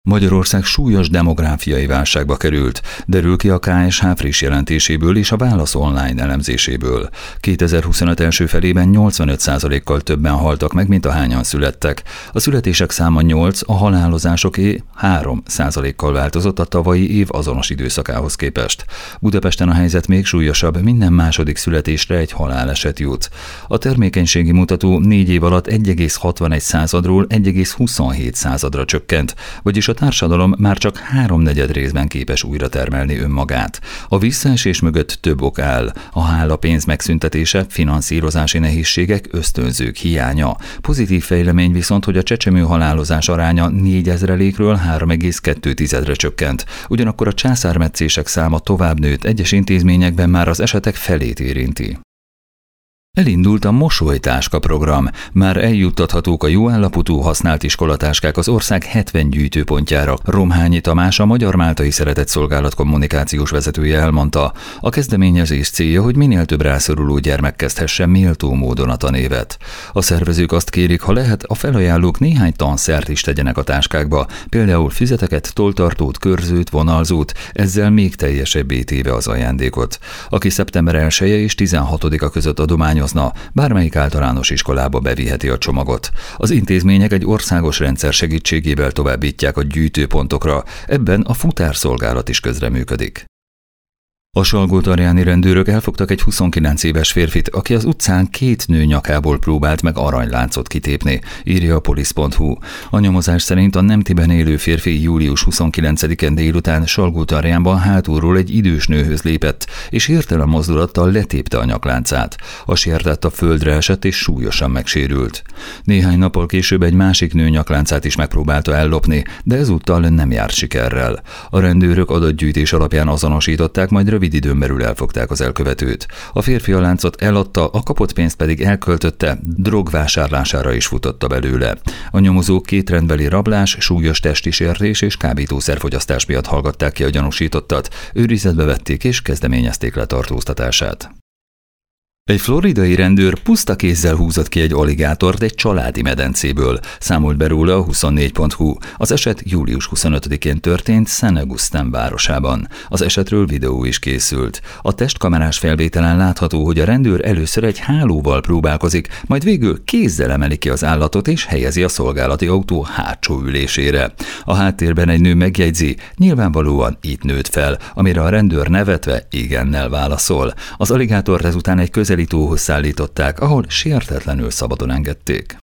Magyarország súlyos demográfiai válságba került, derül ki a KSH friss jelentéséből és a Válasz online elemzéséből. 2025 első felében 85%-kal többen haltak meg, mint ahányan születtek. A születések száma 8, a halálozásoké 3%-kal változott a tavalyi év azonos időszakához képest. Budapesten a helyzet még súlyosabb, minden második születésre egy haláleset jut. A termékenységi mutató 4 év alatt 1,61%-ról 1,27%-ra csökkent, vagyis a társadalom már csak 3/4 részben képes újra termelni önmagát. A visszaesés mögött több ok áll. A hálapénz megszüntetése, finanszírozási nehézségek, ösztönzők hiánya. Pozitív fejlemény viszont, hogy a csecsemő halálozás aránya 4000-ről 3,2-re csökkent. Ugyanakkor a császármetszések száma tovább nőtt, egyes intézményekben már az esetek felét érinti. Elindult a Mosolytáska program. Már eljuttathatók a jó állapotú használt iskolatáskák az ország 70 gyűjtőpontjára. Romhányi Tamás, a Magyar Máltai Szeretetszolgálat kommunikációs vezetője elmondta. A kezdeményezés célja, hogy minél több rászoruló gyermek kezdhesse méltó módon a tanévet. A szervezők azt kérik, ha lehet, a felajánlók néhány tanszert is tegyenek a táskákba, például füzeteket, tolltartót, körzőt, vonalzót, ezzel még teljesebbé téve az ajándékot. Aki szeptember 1-e és 16-a között adományozna, bármelyik általános iskolába beviheti a csomagot. Az intézmények egy országos rendszer segítségével továbbítják a gyűjtőpontokra, ebben a futárszolgálat is közreműködik. A salgótarjáni rendőrök elfogtak egy 29 éves férfit, aki az utcán 2 nő nyakából próbált meg aranyláncot kitépni, írja a polisz.hu. A nyomozás szerint a Nemtiben élő férfi július 29-en délután Salgótarjánban hátulról egy idős nőhöz lépett, és hirtelen mozdulattal letépte a nyakláncát. A sértett a földre esett és súlyosan megsérült. Néhány nappal később egy másik nő nyakláncát is megpróbálta ellopni, de ezúttal nem járt sikerrel. A rendőrök adatgyűjtés alapján azonosították, majd rövid időn belül elfogták az elkövetőt. A férfi a láncot eladta, a kapott pénzt pedig elköltötte, drogvásárlására is futotta belőle. A nyomozók 2 rendbeli rablás, súlyos testi sértés és kábítószerfogyasztás miatt hallgatták ki a gyanúsítottat, őrizetbe vették és kezdeményezték letartóztatását. Egy floridai rendőr puszta kézzel húzott ki egy aligátort egy családi medencéből, számolt be róla a 24.hu. Az eset július 25-én történt San Agustin városában. Az esetről videó is készült. A testkamerás felvételen látható, hogy a rendőr először egy hálóval próbálkozik, majd végül kézzel emeli ki az állatot és helyezi a szolgálati autó hátsó ülésére. A háttérben egy nő megjegyzi, nyilvánvalóan itt nőtt fel, amire a rendőr nevetve igennel válaszol. Az aligátort ezután egy közeli tóhoz szállították, ahol sértetlenül szabadon engedték.